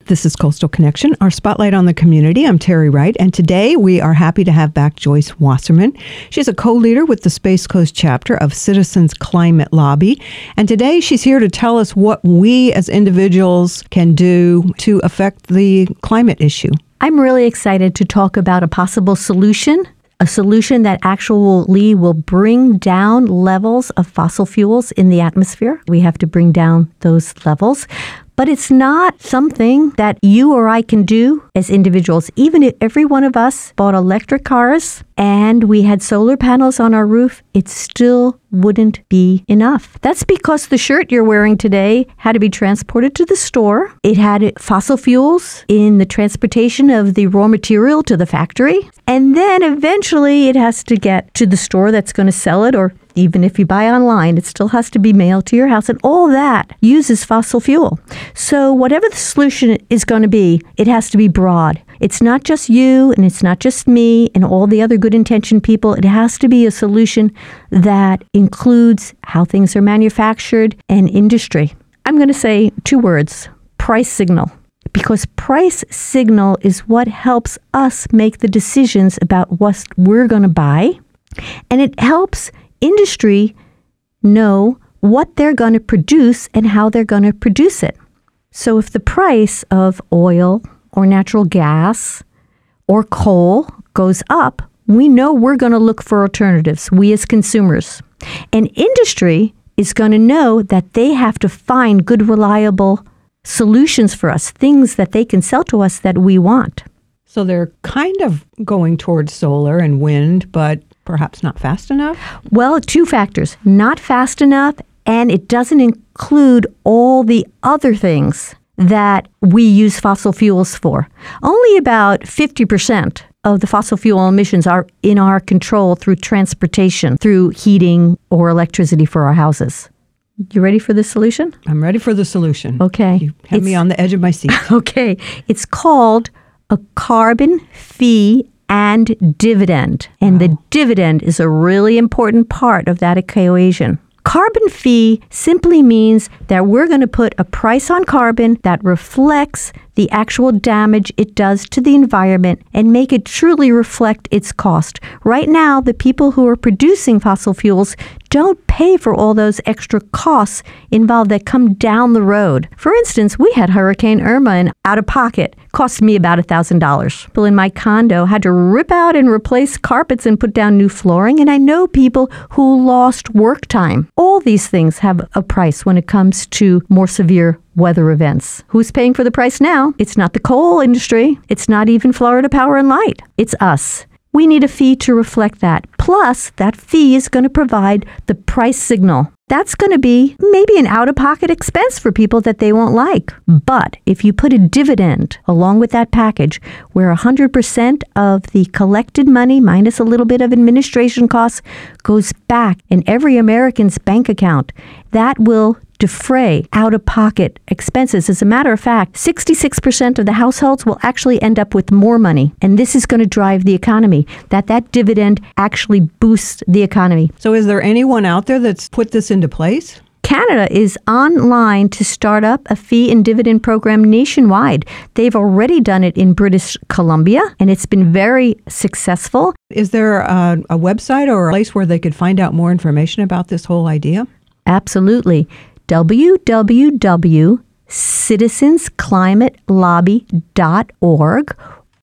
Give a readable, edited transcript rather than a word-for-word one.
This is Coastal Connection, our spotlight on the community. I'm Terry Wright, and today we are happy to have back Joyce Wasserman. She's a co-leader with the Space Coast chapter of Citizens Climate Lobby, and today she's here to tell us what we as individuals can do to affect the climate issue. I'm really excited to talk about a possible solution, a solution that actually will bring down levels of fossil fuels in the atmosphere. We have to bring down those levels. But it's not something that you or I can do as individuals. Even if every one of us bought electric cars and we had solar panels on our roof, it still wouldn't be enough. That's because the shirt you're wearing today had to be transported to the store. It had fossil fuels in the transportation of the raw material to the factory. And then eventually it has to get to the store that's going to sell it, or even if you buy online, it still has to be mailed to your house. And all that uses fossil fuel. So whatever the solution is going to be, it has to be broad. It's not just you and it's not just me and all the other good intentioned people. It has to be a solution that includes how things are manufactured and industry. I'm going to say two words: price signal. Because price signal is what helps us make the decisions about what we're going to buy. And it helps industry know what they're going to produce and how they're going to produce it. So if the price of oil or natural gas or coal goes up, we know we're going to look for alternatives, we as consumers. And industry is going to know that they have to find good, reliable solutions for us, things that they can sell to us that we want. So they're kind of going towards solar and wind, but perhaps not fast enough? Well, two factors: not fast enough, and it doesn't include all the other things that we use fossil fuels for. Only about 50% of the fossil fuel emissions are in our control through transportation, through heating or electricity for our houses. You ready for the solution? I'm ready for the solution. Okay. You have me on the edge of my seat. Okay. It's called a carbon fee and dividend. And the dividend is a really important part of that equation. Carbon fee simply means that we're going to put a price on carbon that reflects the actual damage it does to the environment and make it truly reflect its cost. Right now, the people who are producing fossil fuels don't pay for all those extra costs involved that come down the road. For instance, we had Hurricane Irma, and out of pocket cost me about $1,000. People in my condo had to rip out and replace carpets and put down new flooring, and I know people who lost work time. All these things have a price when it comes to more severe weather events. Who's paying for the price now? It's not the coal industry. It's not even Florida Power and Light. It's us. We need a fee to reflect that. Plus, that fee is going to provide the price signal. That's going to be maybe an out-of-pocket expense for people that they won't like. But if you put a dividend along with that package, where 100% of the collected money, minus a little bit of administration costs, goes back in every American's bank account, that will defray out-of-pocket expenses. As a matter of fact, 66% of the households will actually end up with more money. And this is going to drive the economy, that dividend actually boosts the economy. So is there anyone out there that's put this into place? Canada is online to start up a fee and dividend program nationwide. They've already done it in British Columbia, and it's been very successful. Is there a website or a place where they could find out more information about this whole idea? Absolutely. www.citizensclimatelobby.org,